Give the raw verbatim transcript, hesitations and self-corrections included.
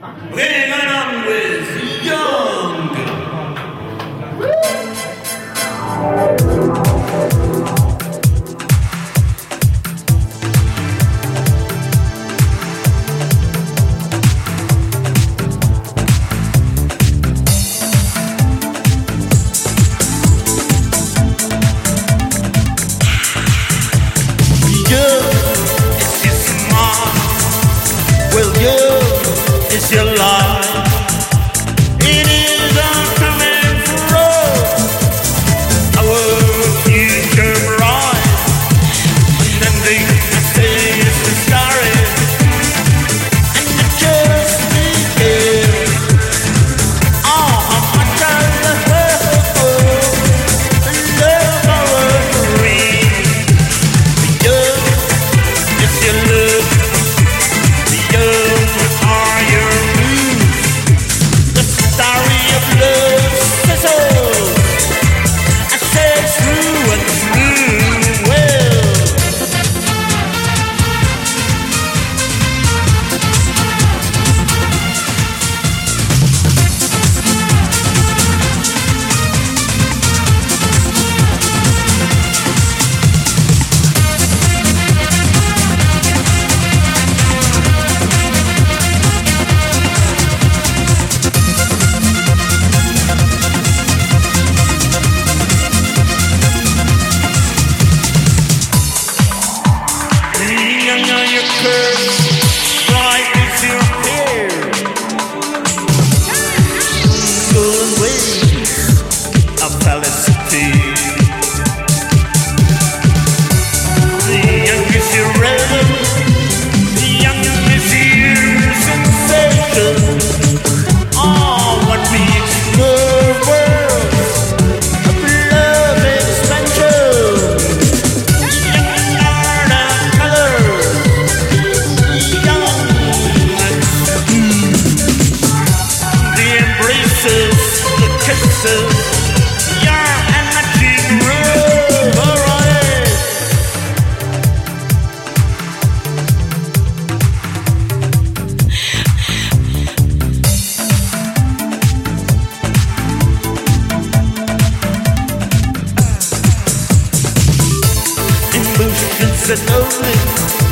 Getting on with Young. It's your life. It is all coming for us. Our future bright. And then they say it's the story. And it just begins. Oh, how much I love love our dream. Young, it's your love. Young are your moves. The story of love sizzles. I say true and true. Well, emotions and only